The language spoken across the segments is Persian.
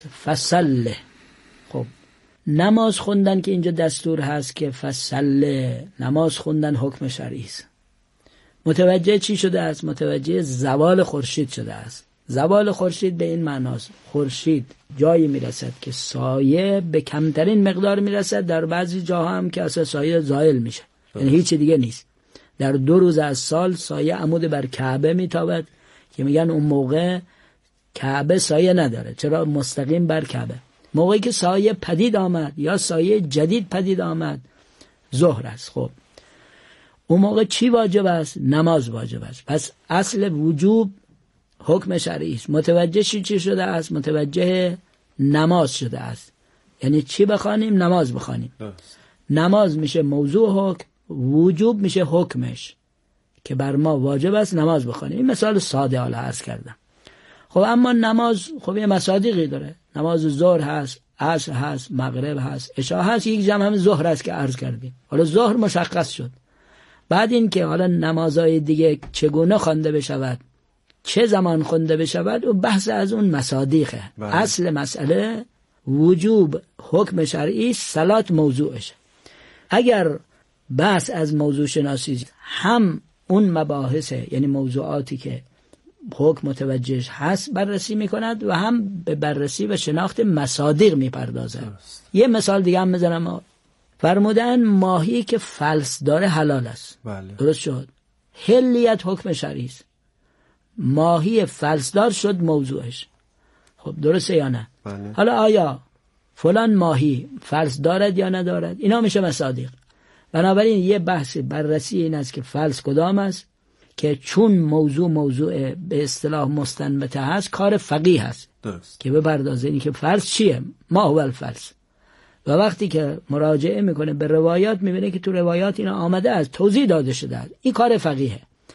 فصله. خب نماز خوندن که اینجا دستور هست که فصله، نماز خوندن حکم شرعی است. متوجه چی شده است؟ متوجه زوال خورشید شده است. زوال خورشید به این معناست خورشید جایی میرسد که سایه به کمترین مقدار میرسد، در بعضی جاها هم که اصلا سایه زائل میشه، یعنی هیچ دیگه نیست. در 2 روز از سال سایه عمود بر کعبه میتابد که میگن اون موقع کعبه سایه نداره، چرا؟ مستقیم بر کعبه. موقعی که سایه پدید آمد یا سایه جدید پدید آمد ظهر است. خب اون موقع چی واجب است؟ نماز واجب است. پس اصل وجوب حکم شرعی است. متوجه چی شده است؟ متوجه نماز شده است. یعنی چی بخوانیم؟ نماز بخوانیم. نماز میشه موضوع حکم، وجوب میشه حکمش که بر ما واجب است نماز بخوانیم. این مثال ساده حالا عرض کردم. خب اما نماز خب یه مصادیقی داره. نماز ظهر هست، عصر هست، مغرب هست، عشاء هست، یک جمع هم ظهر هست که عرض کردیم. حالا ظهر مشخص شد. بعد این که حالا نمازهای دیگه چگونه خوانده بشود، چه زمان خونده بشود، و بحث از اون مصادیقه. اصل مسئله وجوب حکم شرعی، صلات موضوعشه. اگر بحث از موضوع شناسی هم اون مباحثه، یعنی موضوعاتی که حکم متوجهش هست بررسی میکند و هم به بررسی و شناخت مصادیق میپردازد. یه مثال دیگه هم بزنم. فرمودن ماهی که فلس داره حلال است. بله. درست شد. حلیت حکم شرعی است. ماهی فلسدار شد موضوعش. خب درسته یا نه؟ بله. حالا آیا فلان ماهی فلس دارد یا ندارد؟ اینا میشه مصادیق. بنابراین یه بحث بررسی این است که فلس کدام است، که چون موضوع به اصطلاح مستنبت هست، کار فقیه هست درست. که بپردازه این که فلس چیه، ما هو الفلس. و وقتی که مراجعه میکنه به روایات میبینه که تو روایات اینا آمده است، توضیح داده شده است. این کار فقیه.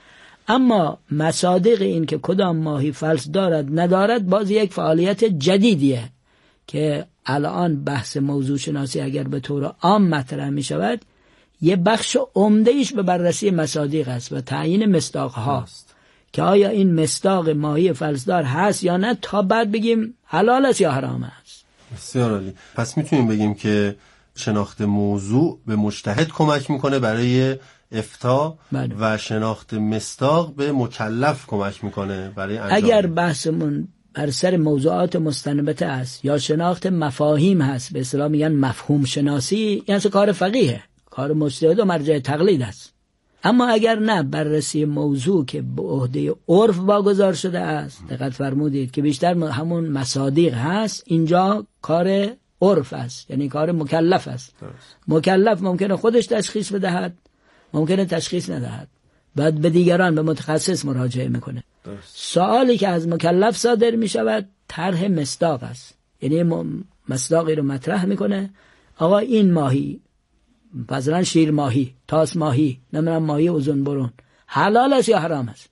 اما مصادیق این که کدام ماهی فلس دارد ندارد باز یک فعالیت جدیدیه که الان بحث موضوع شناسی اگر به طور عام مطرح می شود، یه بخش عمده ایش به بررسی مصادیق است و تعیین مصداق هاست که آیا این مصداق ماهی فلسدار هست یا نه، تا بعد بگیم حلال است یا حرام است. بسیار عالی. پس میتونیم بگیم که شناخت موضوع به مجتهد کمک میکنه برای افتاء و شناخت مصداق به مکلف کمک میکنه برای انجام. اگر بحثمون بر سر موضوعات مستنبته است یا شناخت مفاهیم هست، به اصطلاح میگن مفهوم شناسی، یعنی کار فقیه، کار مجتهد و مرجع تقلید است. اما اگر نه، بررسی موضوع که به عهده عرف واگذار شده است، دقت فرمودید که بیشتر همون مصادیق هست، اینجا کار عرف است، یعنی کار مکلف است. مکلف ممکنه خودش تشخیص بدهد، ممکنه تشخیص ندهد، بعد به دیگران، به متخصص مراجعه میکنه. سوالی که از مکلف صادر میشود طرح مصداق است، یعنی مصداقی رو مطرح میکنه. آقا این ماهی، مثلا شیر ماهی، تاس ماهی، نمیدونم ماهی اوزون برون، حلال است یا حرام است؟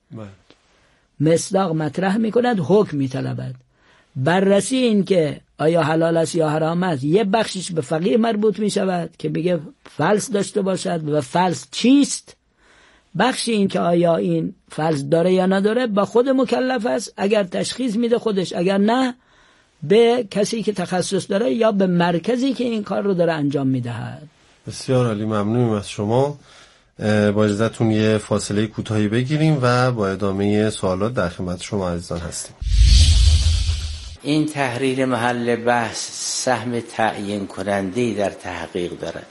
مصداق مطرح میکند، حکم میطلبد. بررسی این که آیا حلال است یا حرام است، یه بخشش به فقیه مربوط می شود که بگه فلس داشته باشد و فلس چیست. بخشی این که آیا این فلس داره یا نداره با خود مکلف است، اگر تشخیص میده خودش، اگر نه به کسی که تخصص داره یا به مرکزی که این کار رو داره انجام میدهد. بسیار عالی، ممنونیم از شما. با اجازهتون یه فاصله کوتاهی بگیریم و با ادامه سوالات در خدمت شما عزیزان هستیم. این تحریر محل بحث سهم تعیین کننده‌ای در تحقیق دارد.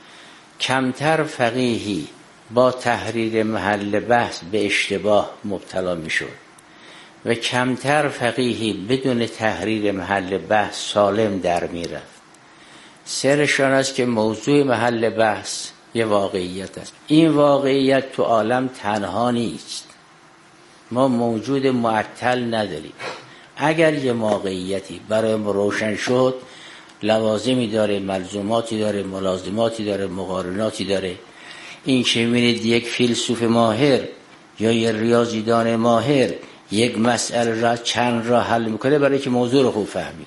کمتر فقیهی با تحریر محل بحث به اشتباه مبتلا میشد و کمتر فقیهی بدون تحریر محل بحث سالم در میرفت. سرشان است که موضوع محل بحث یه واقعیت است. این واقعیت تو عالم تنها نیست. ما موجود معطل نداریم. اگر یه واقعیتی برای ما روشن شد، لوازمی داره، ملزوماتی داره، ملازماتی داره، مقارناتی داره. این که می‌بینید یک فیلسوف ماهر یا یه ریاضیدان ماهر یک مسئله را چند را حل میکنه برای که موضوع رو خوب فهمید.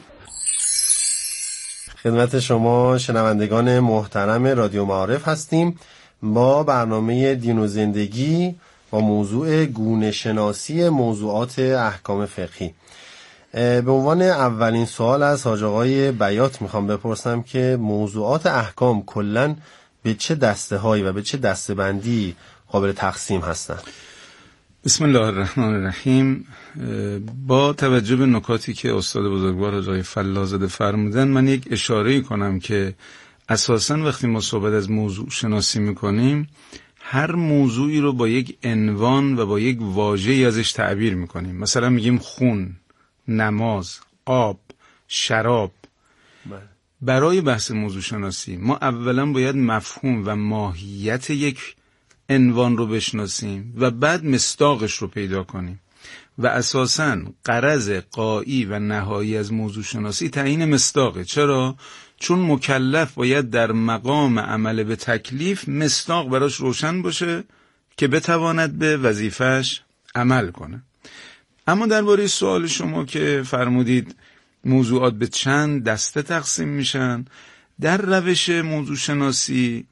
خدمت شما شنوندگان محترم رادیو معارف هستیم با برنامه دین و زندگی با موضوع گونه شناسی موضوعات احکام فقهی. به عنوان اولین سوال از حاج آقای بیات میخوام بپرسم که موضوعات احکام کلاً به چه دسته هایی و به چه دسته بندی قابل تقسیم هستند؟ بسم الله الرحمن الرحیم. با توجه به نکاتی که استاد بزرگوار حاج آقای فلاح‌زاده فرمودن، من یک اشاره کنم که اساساً وقتی ما صحبت از موضوع شناسی میکنیم، هر موضوعی رو با یک عنوان و با یک واژه‌ای ازش تعبیر میکنیم. مثلا میگیم خون، نماز، آب، شراب. برای بحث موضوع شناسی ما اولا باید مفهوم و ماهیت یک عنوان رو بشناسیم و بعد مصداقش رو پیدا کنیم و اساساً غرض غایی و نهایی از موضوع شناسی تعیین مصداقه. چرا؟ چون مکلف باید در مقام عمل به تکلیف مصداق براش روشن باشه که بتواند به وظیفش عمل کنه. اما درباره سوال شما که فرمودید موضوعات به چند دسته تقسیم میشن، در روش موضوع شناسی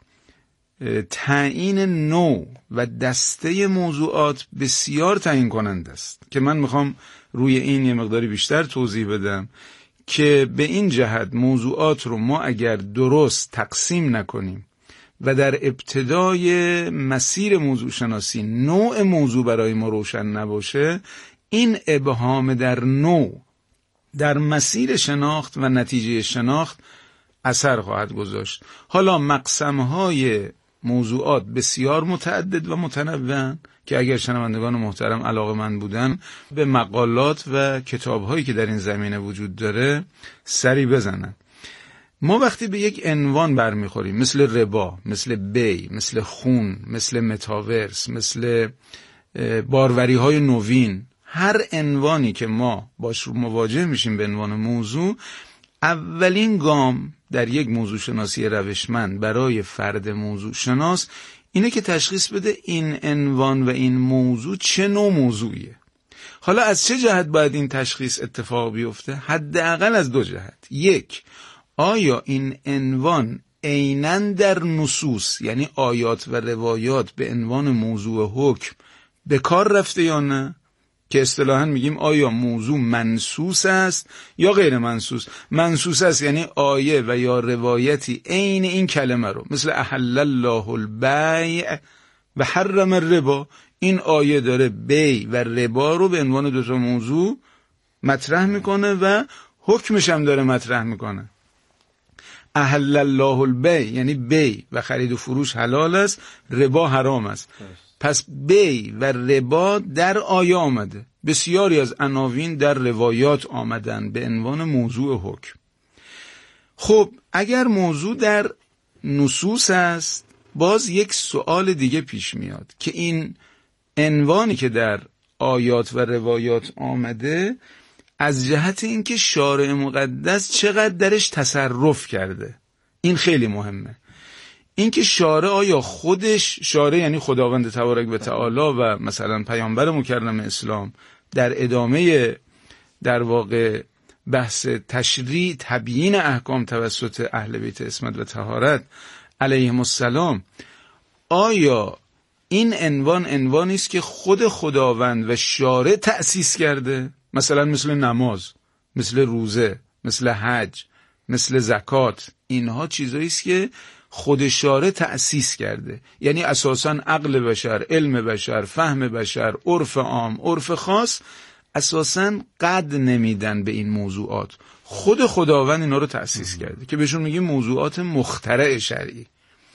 تعیین نوع و دسته موضوعات بسیار تعیین کننده است که من میخوام روی این یه مقداری بیشتر توضیح بدم که به این جهت موضوعات رو ما اگر درست تقسیم نکنیم و در ابتدای مسیر موضوع شناسی نوع موضوع برای ما روشن نباشه، این ابهام در نوع در مسیر شناخت و نتیجه شناخت اثر خواهد گذاشت. حالا مقسمهای موضوعات بسیار متعدد و متنوع که اگر شنوندگان محترم علاقه‌مند بودن به مقالات و کتاب‌هایی که در این زمینه وجود داره سری بزنن. ما وقتی به یک عنوان برمیخوریم مثل ربا، مثل بی، مثل خون، مثل متاورس، مثل باروری‌های نوین، هر عنوانی که ما باش مواجه میشیم به عنوان موضوع، اولین گام در یک موضوع شناسی روشمند برای فرد موضوع شناس اینه که تشخیص بده این عنوان و این موضوع چه نوع موضوعیه. حالا از چه جهت باید این تشخیص اتفاق بیفته؟ حداقل از دو جهت. یک، آیا این عنوان عیناً در نصوص یعنی آیات و روایات به عنوان موضوع حکم به کار رفته یا نه؟ که اصطلاحاً میگیم آیا موضوع منصوص است یا غیر منصوص. منصوص است یعنی آیه و یا روایتی عین این کلمه رو، مثل احل الله البیع و حرم الربا، این آیه داره بی و ربا رو به عنوان دو تا موضوع مطرح میکنه و حکمش هم داره مطرح میکنه. احل الله البیع یعنی بی و خرید و فروش حلال است، ربا حرام است. پس بی و ربا در آیه آمده. بسیاری از عناوین در روایات آمدن به عنوان موضوع حکم. خب اگر موضوع در نصوص است، باز یک سوال دیگه پیش میاد که این عنوانی که در آیات و روایات آمده از جهت اینکه شارع مقدس چقدر درش تصرف کرده، این خیلی مهمه. اینکه شارع آیا خودش، شارع یعنی خداوند تبارک و تعالی و مثلا پیامبر مکرم اسلام، در ادامه در واقع بحث تشریع تبیین احکام توسط اهل بیت عصمت و طهارت علیهم السلام، آیا این عنوانی است که خود خداوند و شارع تأسیس کرده؟ مثلا مثل نماز، مثل روزه، مثل حج، مثل زکات، اینها چیزایی است که خود شارع تأسیس کرده. یعنی اساساً عقل بشر، علم بشر، فهم بشر، عرف عام، عرف خاص اساساً قد نمیدن به این موضوعات. خود خداوند اینا رو تأسیس کرده که بهشون میگیم موضوعات مخترع شرعی.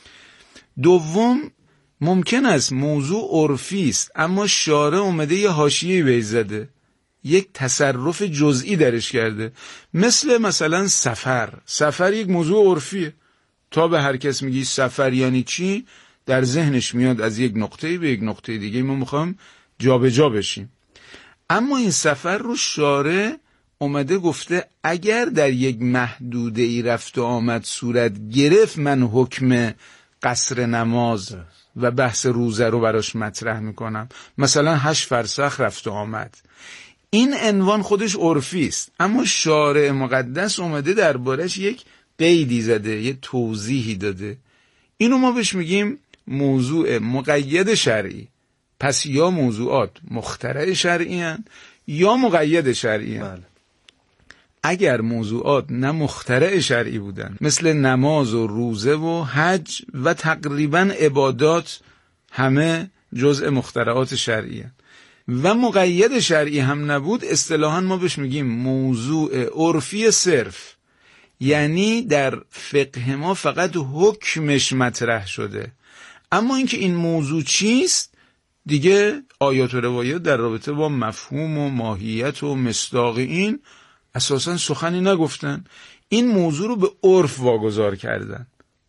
دوم، ممکن است موضوع عرفی است اما شارع اومده یه حاشیه‌ای بهش زده، یک تصرف جزئی درش کرده. مثلا سفر یک موضوع عرفیه. تا به هر کس میگی سفر یعنی چی، در ذهنش میاد از یک نقطه به یک نقطه دیگه ما میخوام جابجا بشیم. اما این سفر رو شارع اومده گفته اگر در یک محدوده ای رفت و آمد صورت گرفت، من حکم قصر نماز و بحث روزه رو براش مطرح میکنم. مثلا 8 فرسخ رفت و آمد، این عنوان خودش عرفی است اما شارع مقدس اومده دربارش یک قیدی زده، یه توضیحی داده. اینو ما بهش میگیم موضوع مقید شرعی. پس یا موضوعات مخترع شرعی هن یا مقید شرعی هن. اگر موضوعات نه مخترع شرعی بودن مثل نماز و روزه و حج و تقریبا عبادات همه جزء مخترعات شرعی هستند و مقید شرعی هم نبود، اصطلاحاً ما بهش میگیم موضوع عرفی صرف، یعنی در فقه ما فقط حکمش مطرح شده، اما اینکه این موضوع چیست دیگه آیات و روایات در رابطه با مفهوم و ماهیت و مصداق این اساساً سخنی نگفتن، این موضوع رو به عرف واگذار کردن.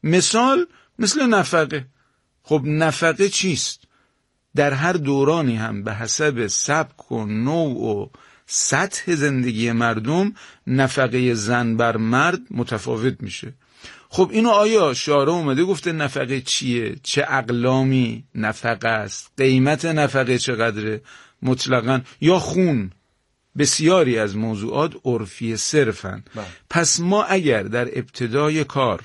مثل نفقه. خب نفقه چیست؟ در هر دورانی هم به حسب سبک و نوع و سطح زندگی مردم نفقه زن بر مرد متفاوت میشه. خب اینو آیا شارع اومده گفته نفقه چیه؟ چه اقلامی نفقه است؟ قیمت نفقه چقدره؟ مطلقاً یا خون؟ بسیاری از موضوعات عرفی صرفن. پس ما اگر در ابتدای کار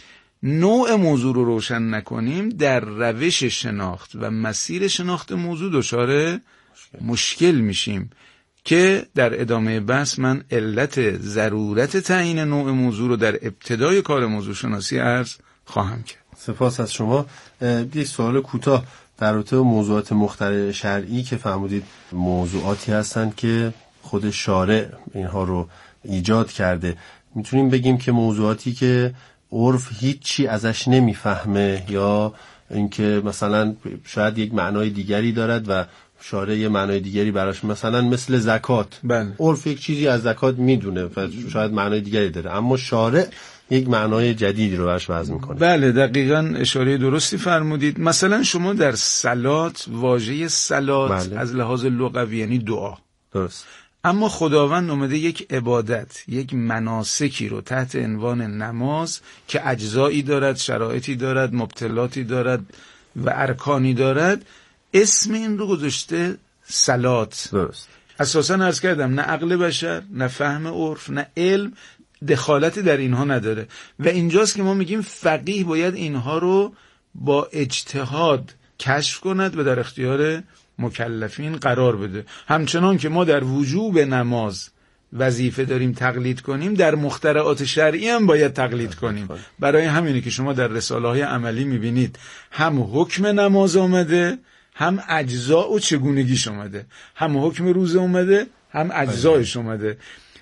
نوع موضوع رو روشن نکنیم، در روش شناخت و مسیر شناخت موضوع دچار مشکل میشیم که در ادامه بحث من علت ضرورت تعیین نوع موضوع رو در ابتدای کار موضوع شناسی عرض خواهم کرد. سپاس از شما. یک سوال کوتاه در رابطه با موضوعات مخترع شرعی که فرمودید موضوعاتی هستند که خود شارع اینها رو ایجاد کرده، میتونیم بگیم که موضوعاتی که عرف هیچی ازش نمیفهمه یا اینکه مثلا شاید یک معنای دیگری دارد و شارع یه معنای دیگری براش، مثلا مثل زکات. عرف یک چیزی از زکات میدونه و شاید معنای دیگری داره، اما شارع یک معنای جدیدی رو براش وضع میکنه. بله دقیقاً اشاره درستی فرمودید. مثلا شما در صلات واژه صلات از لحاظ لغوی یعنی دعا، درست، اما خداوند اومده یک عبادت، یک مناسکی رو تحت عنوان نماز که اجزایی دارد، شرایطی دارد، مبطلاتی دارد و ارکانی دارد، اسم این رو گذاشته صلات. درست. اساساً عرض کردم نه عقل بشر، نه فهم عرف، نه علم دخالتی در اینها نداره و اینجاست که ما میگیم فقیه باید اینها رو با اجتهاد کشف کند و در اختیار مکلفین قرار بده. همچنان که ما در وجوب نماز وظیفه داریم تقلید کنیم، در مخترعات شرعی هم باید تقلید کنیم. برای همینه که شما در رساله‌های عملی میبینید هم حکم نماز آمده، هم اجزا و چگونگیش آمده، هم حکم روزه آمده، هم اجزایش آمده.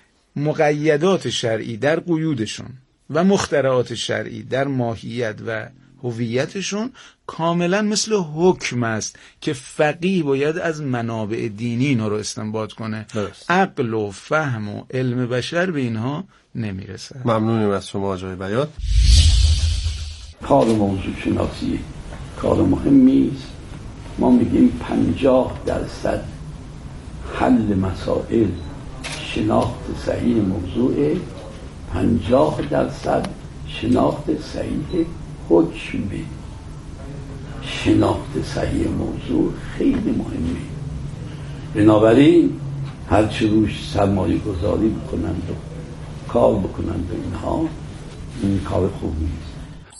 مقیدات شرعی در قیودشون و مخترعات شرعی در ماهیت و هویتشون کاملا مثل حکم است که فقیه باید از منابع دینی اینا رو استنباط کنه. عقل و فهم و علم بشر به اینها نمیرسه. ممنونیم از شما آقای بیات. کار موضوع شناسی کار مهمی است. ما میگیم 50% حل مسائل شناخت صحیح موضوع، 50% شناخت صحیح حکمه. شناخت صحیح موضوع خیلی مهمه، بنابراین هر چه روش سرمایه گذاری بکنند و کار بکنند و اینها، این کار خوبی نیست.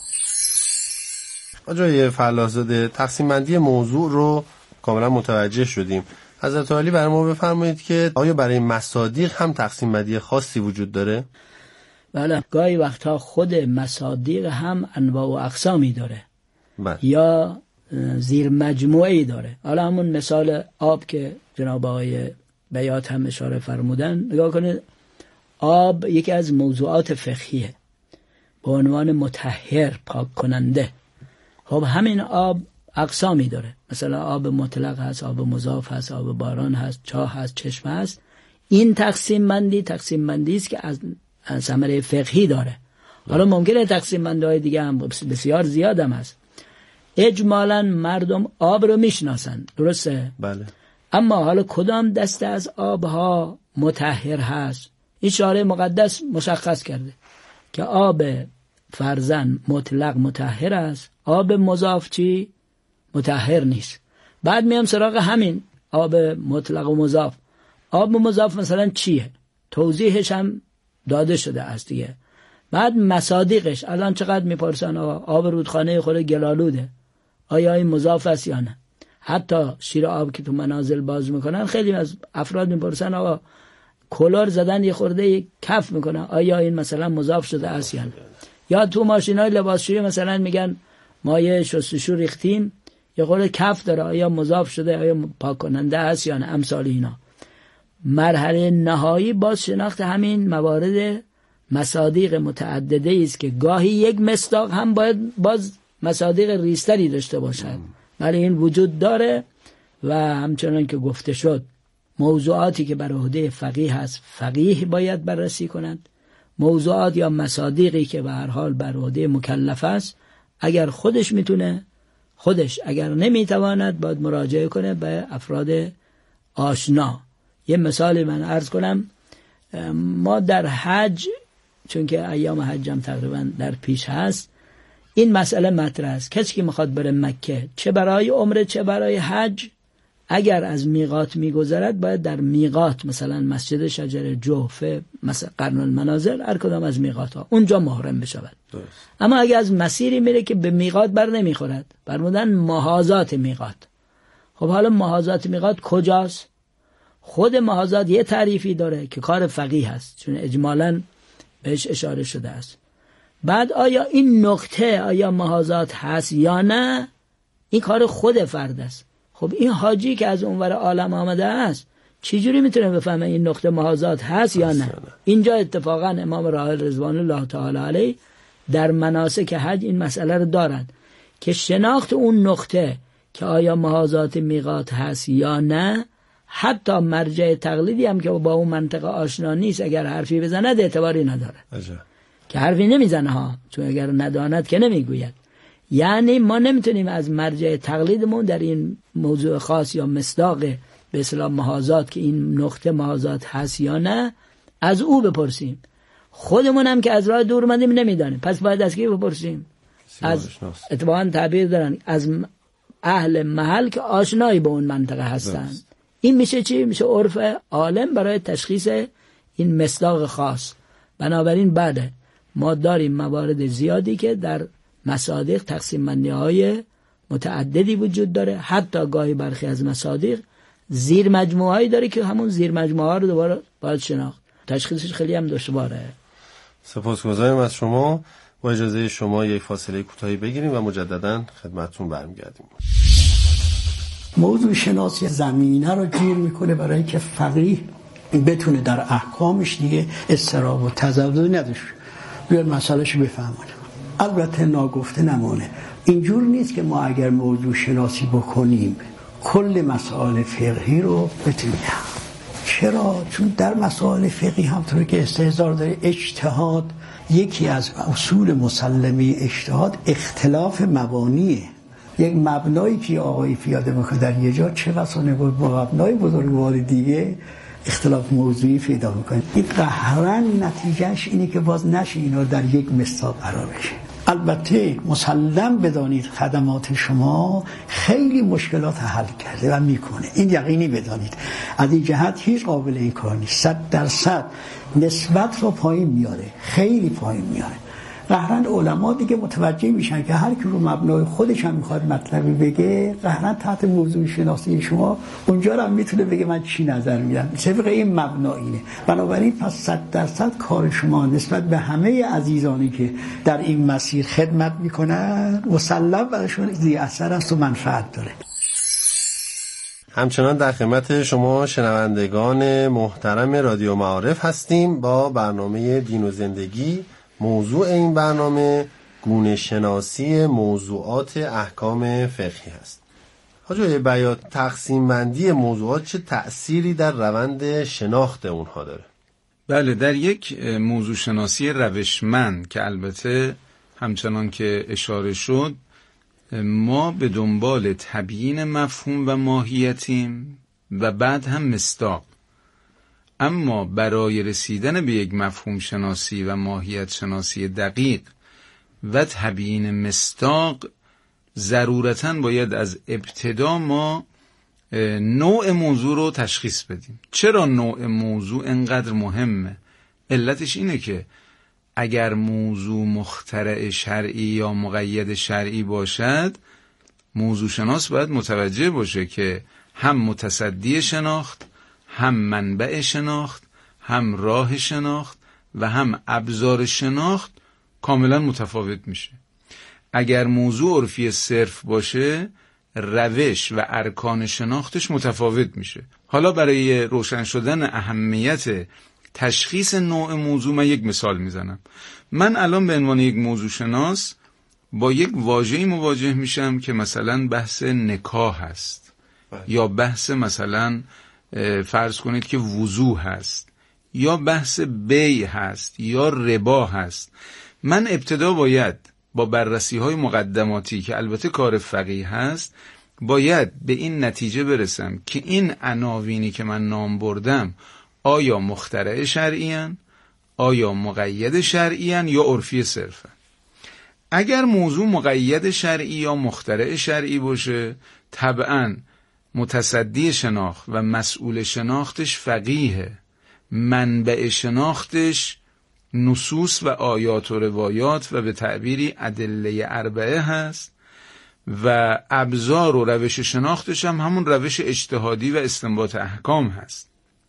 آقای فلاح‌زاده، تقسیم بندی موضوع رو کاملا متوجه شدیم. حضرت عالی برای ما بفرمایید که آیا برای مصادیق هم تقسیم بندی خاصی وجود داره؟ بله، گاهی وقتها خود مصادیق هم انواع و اقسامی داره. یا زیر مجموعه‌ای داره. حالا همون مثال آب که جناب آقای بیات هم اشاره فرمودن، نگاه کنید، آب یکی از موضوعات فقهیه به عنوان مطهر، پاک کننده. خب همین آب اقسامی داره، مثلا آب مطلق هست، آب مضاف هست، آب باران هست، چاه هست، چشمه هست. این تقسیم بندی است که از ثمره فقهی داره. حالا ممکنه تقسیم بندی‌های دیگه هم بسیار زیاد هم هست. اجمالاً مردم آب رو میشناسن، درسته؟ بله. اما حالا کدام دسته از آبها مطهر هست؟ این شارع مقدس مشخص کرده که آب فرزن مطلق مطهر است، آب مضاف چی؟ مطهر نیست. بعد میام سراغ همین آب مطلق و مضاف. آب مضاف مثلا چیه؟ توضیحش هم داده شده است دیگه. بعد مصادیقش الان چقدر میپرسن آب رودخانه خود گلالوده، آیا این مضاف است یا نه؟ حتی شیر آب که تو منازل باز میکنن خیلی از افراد میپرسن آقا کلر زدن یه خورده کف میکنه آیا این مثلا مضاف شده است یا نه. یا تو ماشینای لباسشویی مثلا میگن مایع شستشو ریختیم یه خورده کف داره آیا مضاف شده آیا پاک کننده است یا نه، امثال اینا. مرحله نهایی باز شناخت همین موارد مصادیق متعدده است که گاهی یک مصداق هم باید باز مصادیق ریستری داشته باشد، ولی این وجود داره. و همچنان که گفته شد موضوعاتی که بر عهده فقیه هست فقیه باید بررسی کند، موضوعات یا مصادیقی که به هر حال بر عهده مکلف است اگر خودش میتونه خودش، اگر نمیتواند باید مراجعه کنه به افراد آشنا. یه مثالی من عرض کنم، ما در حج، چون که ایام حج هم تقریبا در پیش هست، این مسئله مطرح است. کسی که میخواد بره مکه چه برای عمره چه برای حج، اگر از میقات میگذرد باید در میقات، مثلا مسجد شجر جوفه، مثلا قرن المنازل، هر کدام از میقات ها اونجا محرم بشود. اما اگر از مسیری میره که به میقات بر نمیخورد، برمودن محاذات میقات. خب حالا محاذات میقات کجاست؟ خود محاذات یه تعریفی داره که کار فقیه هست، چون اجمالاً بهش اشاره شده است. بعد آیا این نقطه آیا محاذات هست یا نه، این کار خود فرد است. خب این حاجی که از اونور عالم آمده است چجوری میتونه بفهمه این نقطه محاذات هست یا نه؟ اینجا اتفاقا امام راحل رضوان الله تعالی علیه در مناسک حج این مسئله رو دارند که شناخت اون نقطه که آیا محاذات میقات هست یا نه، حتی مرجع تقلیدی هم که با اون منطقه آشنا نیست اگر حرفی بزند اعتباری نداره. که حرفی نمیزنه ها، چون اگر نداند که نمیگوید. یعنی ما نمیتونیم از مرجع تقلیدمون در این موضوع خاص یا مصداق به اصطلاح محاذات که این نقطه محاذات هست یا نه از او بپرسیم. خودمون هم که از راه دور اومدیم نمیدانیم، پس باید از کی بپرسیم؟ از اتفاقا تعبیر دارن از اهل محل که آشنایی به اون منطقه هستند. این میشه چی؟ میشه عرف عالم برای تشخیص این مصداق خاص. بنابراین بعد ما داریم موارد زیادی که در مصادیق تقسیم بندی های متعددی وجود داره، حتی گاهی برخی از مصادیق زیر مجموعه هایی داره که همون زیر مجموعه ها رو دوباره باید شناخت. تشخیصش خیلی هم دشواره. سپاسگزارم از شما. با اجازه شما یک فاصله کوتاهی بگیریم و مجددا خدمتتون برمیگردیم. موضوع شناسی زمینه رو گیر میکنه برای که فقیه بتونه در احکامش دیگه اضطراب و تضاد نداشته، بیاد مسئلهشو بفهمونه. البته ناگفته نمونه، اینجور نیست که ما اگر موضوع شناسی بکنیم کل مسائل فقهی رو بتونیم. چرا؟ چون در مسائل فقهی همطور که استحضار داره اجتهاد، یکی از اصول مسلمه اجتهاد اختلاف مبانیه. یک مبنایی که آقای پیاده میکنه در یه جا چه بسانه با مبنای بزرگوار دیگه اختلاف موضوعی پیدا میکنه. این قهرن نتیجهش اینه که باز نشه اینا در یک مصداق قرار بشه. البته مسلم بدانید خدمات شما خیلی مشکلات حل کرده و میکنه، این یقینی بدانید. از این جهت هیچ قابل انکار نیست. 100% نسبت رو پایین میاره، خیلی پایین میاره. قهرن علما دیگه متوجه میشن که هر کی رو مبنای خودش هم میخواد مطلبی بگه، قهرن تحت موضوع شناسی شما اونجا هم میتونه بگه من چی نظر میدم طبق این مبنا اینه. بنابراین پس 100% کار شما نسبت به همه عزیزانی که در این مسیر خدمت میکنن مسلم براشون ذی اثر است و منفعت داره. همچنان در خدمت شما شنوندگان محترم رادیو معارف هستیم با برنامه دین و زندگی. موضوع این برنامه گونه شناسی موضوعات احکام فقهی است. حاجی بیان تقسیم بندی موضوعات چه تأثیری در روند شناخت اونها داره؟ بله، در یک موضوع شناسی روشمند که البته همچنان که اشاره شد ما به دنبال تبیین مفهوم و ماهیتیم و بعد هم مصداق. اما برای رسیدن به یک مفهوم شناسی و ماهیت شناسی دقیق و تبیین مصداق ضرورتاً باید از ابتدا ما نوع موضوع رو تشخیص بدیم. چرا نوع موضوع انقدر مهمه؟ علتش اینه که اگر موضوع مخترع شرعی یا مقید شرعی باشد، موضوع شناس باید متوجه باشه که هم متصدی شناخت، هم منبع شناخت، هم راه شناخت و هم ابزار شناخت کاملا متفاوت میشه. اگر موضوع عرفی صرف باشه روش و ارکان شناختش متفاوت میشه. حالا برای روشن شدن اهمیت تشخیص نوع موضوع من یک مثال میزنم. من الان به عنوان یک موضوع شناس با یک واژه‌ای مواجه میشم که مثلا بحث نکاح هست یا بحث مثلا فرض کنید که وضوح هست یا بحث بیع هست یا ربا هست. من ابتدا باید با بررسی های مقدماتی که البته کار فقیه هست باید به این نتیجه برسم که این عناوینی که من نام بردم آیا مخترع شرعی‌اند، آیا مقید شرعی‌اند یا عرفی صرفاً. اگر موضوع مقید شرعی یا مخترع شرعی باشه طبعاً متصدی شناخت و مسئول شناختش فقیه، منبع شناختش نصوص و آیات و روایات و به تعبیری ادله اربعه هست و ابزار و روش شناختش هم همون روش اجتهادی و استنباط احکام هست.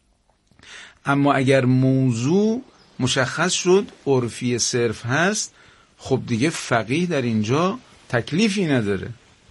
اما اگر موضوع مشخص شد عرفی صرف هست خب دیگه فقیه در اینجا تکلیفی نداره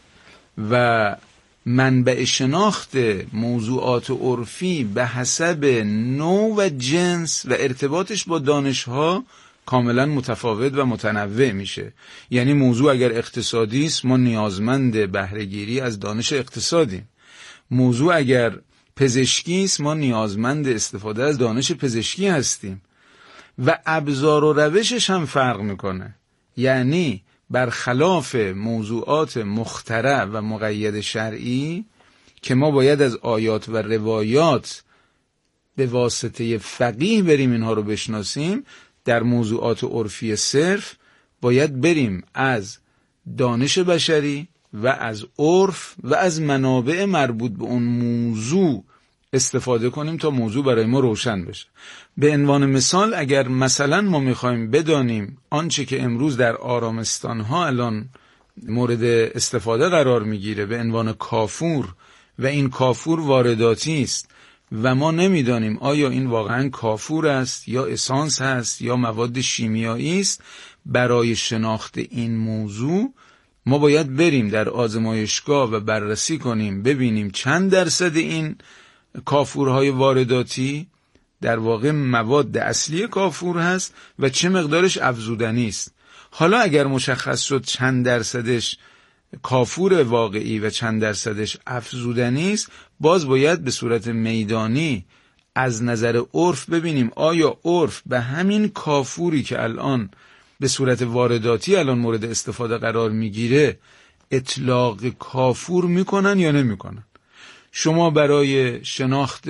و منبع شناخت موضوعات عرفی به حسب نوع و جنس و ارتباطش با دانشها کاملا متفاوت و متنوع میشه. یعنی موضوع اگر اقتصادی است ما نیازمند بهره‌گیری از دانش اقتصادیم. موضوع اگر پزشکی است ما نیازمند استفاده از دانش پزشکی هستیم و ابزار و روشش هم فرق میکنه. یعنی برخلاف موضوعات مخترع و مقید شرعی که ما باید از آیات و روایات به واسطه فقیه بریم اینها رو بشناسیم، در موضوعات عرفی صرف باید بریم از دانش بشری و از عرف و از منابع مربوط به اون موضوع استفاده کنیم تا موضوع برای ما روشن بشه. به عنوان مثال اگر مثلا ما میخوایم بدانیم آنچه که امروز در آرامستانها الان مورد استفاده قرار میگیره به عنوان کافور و این کافور وارداتی است و ما نمیدانیم آیا این واقعا کافور است یا اسانس هست یا مواد شیمیایی است، برای شناخت این موضوع ما باید بریم در آزمایشگاه و بررسی کنیم ببینیم چند درصد این کافورهای وارداتی در واقع مواد اصلی کافور هست و چه مقدارش افزودنی است. حالا اگر مشخص شد چند درصدش کافور واقعی و چند درصدش افزودنی است، باز باید به صورت میدانی از نظر عرف ببینیم آیا عرف به همین کافوری که الان به صورت وارداتی الان مورد استفاده قرار میگیره اطلاق کافور میکنن یا نمیکنن. شما برای شناخت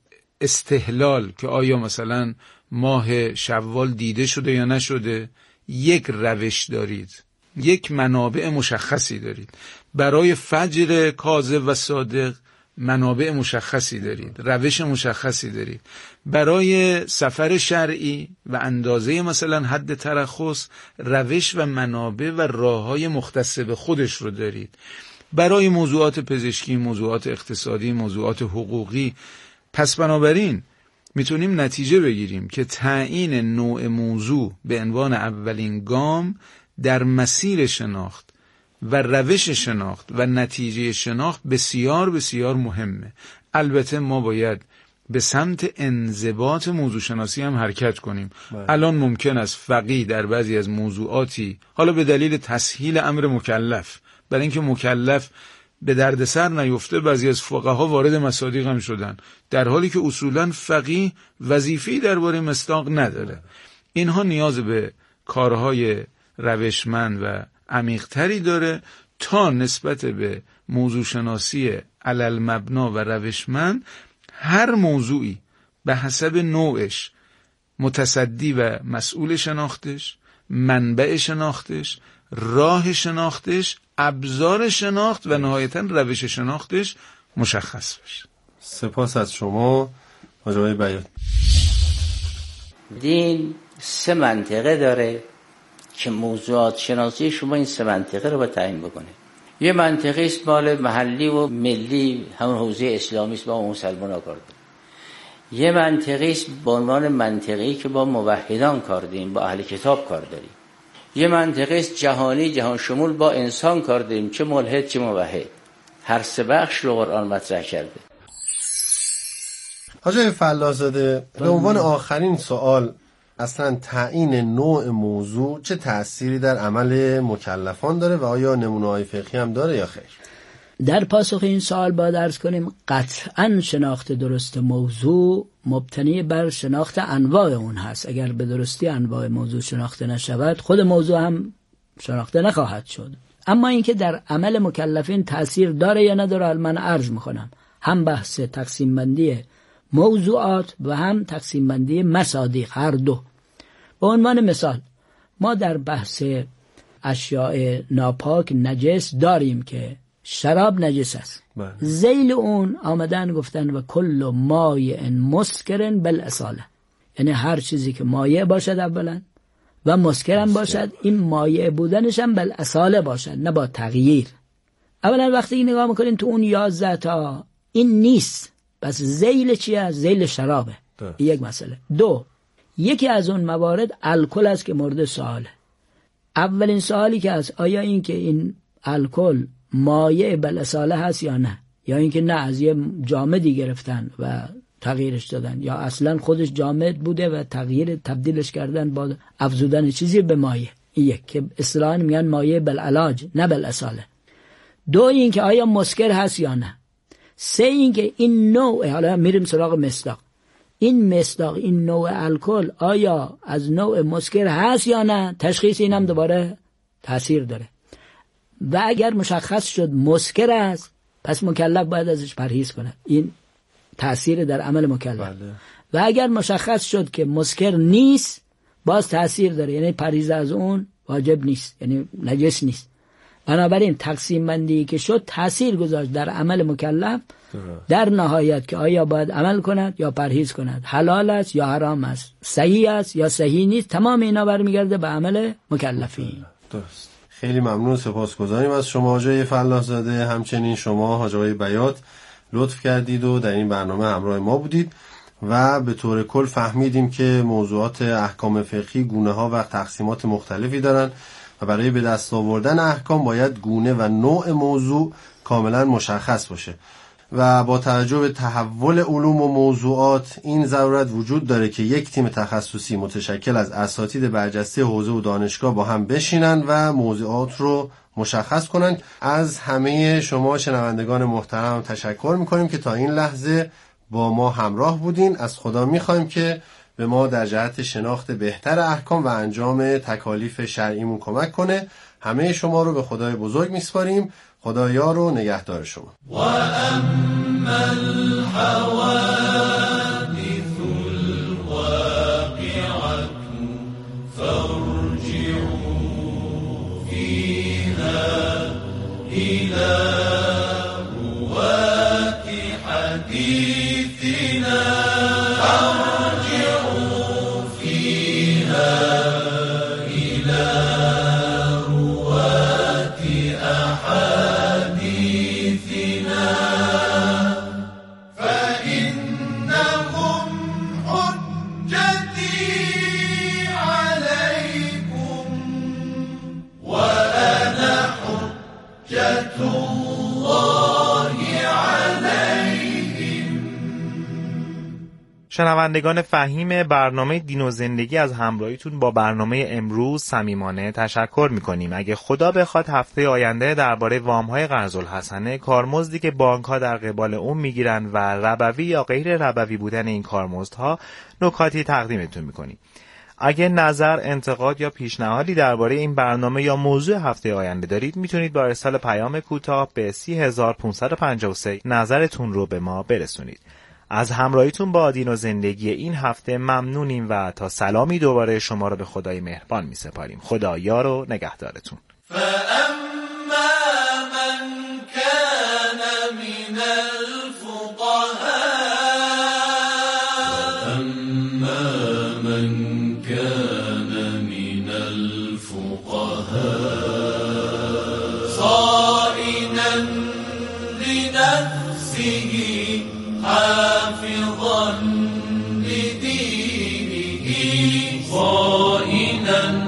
استهلال که آیا مثلا ماه شوال دیده شده یا نشده یک روش دارید، یک منابع مشخصی دارید. برای فجر کاذب و صادق منابع مشخصی دارید، روش مشخصی دارید. برای سفر شرعی و اندازه مثلا حد ترخص روش و منابع و راههای مختص به خودش رو دارید. برای موضوعات پزشکی، موضوعات اقتصادی، موضوعات حقوقی. پس بنابراین میتونیم نتیجه بگیریم که تعیین نوع موضوع به عنوان اولین گام در مسیر شناخت و روش شناخت و نتیجه شناخت بسیار بسیار مهمه. البته ما باید به سمت انضباط موضوع شناسی هم حرکت کنیم. الان ممکن است فقیه در بعضی از موضوعاتی حالا به دلیل تسهیل امر مکلف برای اینکه مکلف به دردسر نیفته بعضی از فقها وارد مصادیق هم شدن، در حالی که اصولا فقیه وظیفه‌ای درباره مصداق نداره. اینها نیاز به کارهای روشمند و عمیق‌تری داره تا نسبت به موضوع شناسی علل مبنا و روشمند هر موضوعی به حسب نوعش متصدی و مسئول شناختش، منبع شناختش، راه شناختش، ابزار شناخت و نهایتاً روش شناختش مشخص بشه. سپاس از شما آقای بیات. دین 3 منطقه داره که موضوعات شناسی شما این 3 منطقه رو باید تعیین بکنه. یه منطقه است مال محلی و ملی، همون حوزه اسلامی است با مسلمان‌ها کار داره. یه منطقیست به عنوان منطقی که با موحدان کار داریم، با اهل کتاب کار داریم. یه منطقیست جهانی، جهان شمول، با انسان کار داریم، چه ملحد چه موحد. هر سه بخش رو قرآن مطرح کرده. حاجی فلاح‌زاده، به عنوان آخرین سوال، اصلا تعیین نوع موضوع چه تأثیری در عمل مکلفان داره و آیا نمونه‌های فقهی هم داره یا خیر؟ در پاسخ این سوال باید عرض کنیم قطعاً شناخت درست موضوع مبتنی بر شناخت انواع اون هست. اگر به درستی انواع موضوع شناخته نشود خود موضوع هم شناخته نخواهد شد. اما اینکه در عمل مکلفین تأثیر داره یا نداره من عرض میکنم. هم بحث تقسیم بندی موضوعات و هم تقسیم بندی مصادیق، هر دو. به عنوان مثال ما در بحث اشیاء ناپاک نجس داریم که شراب نجس است. ذیل اون آمدن گفتن و کل مایع مسکر بالاصاله، یعنی هر چیزی که مایع باشد اولا و مسکرم باشد، این مایع بودنش هم بالاصاله باشد، نه با تغییر. اولا وقتی نگاه میکنین تو اون 11 تا این نیست، پس ذیل چیه؟ ذیل شرابه. یک مسئله. دو، یکی از اون موارد الکل است که مورد سواله. اولین سوالی که از آیا این که این الکل مایع بالاصاله هست یا نه، یا اینکه نه از یه جامدی گرفتن و تغییرش دادن، یا اصلا خودش جامد بوده و تبدیلش کردن با افزودن چیزی به مایع. این یک که اصطلاحاً میگن مایع بالعلاج نه بالاصاله. دو، این که آیا مسکر هست یا نه. سه، این که این نوع، حالا میریم سراغ مصداق، این مصداق، این نوع الکل آیا از نوع مسکر هست یا نه. تشخیص اینم دوباره تاثیر داره. و اگر مشخص شد مسکر است پس مکلف باید ازش پرهیز کنه، این تأثیر در عمل مکلف. و اگر مشخص شد که مسکر نیست باز تأثیر داره، یعنی پرهیز از اون واجب نیست، یعنی نجس نیست. بنابراین تقسیم بندی که شد تأثیر گذاشت در عمل مکلف در نهایت که آیا باید عمل کند یا پرهیز کند، حلال است یا حرام است، صحیح است یا صحیح نیست. تمام اینا برمیگرده به عمل مکلفین. درست. خیلی ممنون، سپاسگزاریم از شما حاجی فلاح‌زاده. همچنین شما حاجی بیات لطف کردید و در این برنامه همراه ما بودید و به طور کل فهمیدیم که موضوعات احکام فقهی گونه‌ها و تقسیمات مختلفی دارن و برای به دست آوردن احکام باید گونه و نوع موضوع کاملا مشخص باشه و با توجه به تحول علوم و موضوعات این ضرورت وجود داره که یک تیم تخصصی متشکل از اساتید برجسته حوزه و دانشگاه با هم بشینن و موضوعات رو مشخص کنن. از همه شما شنوندگان محترم تشکر میکنیم که تا این لحظه با ما همراه بودین. از خدا میخوایم که به ما در جهت شناخت بهتر احکام و انجام تکالیف شرعیمون کمک کنه. همه شما رو به خدای بزرگ میسپاریم. خدا یار و نگهدار شما. و اما الحوادث الواقعة فارجعوا فيها إلى رواة حديثنا شنوندگان فهیم برنامه دین و زندگی، از همراهیتون با برنامه امروز صمیمانه تشکر میکنیم. اگه خدا بخواد هفته آینده درباره وام‌های قرض الحسنه، کارمزدی که بانک‌ها در قبال اون میگیرن و ربوی یا غیر ربوی بودن این کارمزدها، نکاتی تقدیمتون میکنیم. اگه نظر، انتقاد یا پیشنهادی درباره این برنامه یا موضوع هفته آینده دارید، میتونید با ارسال پیام کوتاه به 30553 نظرتون رو به ما برسونید. از همراهیتون با دین و زندگی این هفته ممنونیم و تا سلامی دوباره شما رو به خدای مهربان می سپاریم. خدا یار و نگهدارتون. فأما من كان من الفقهاء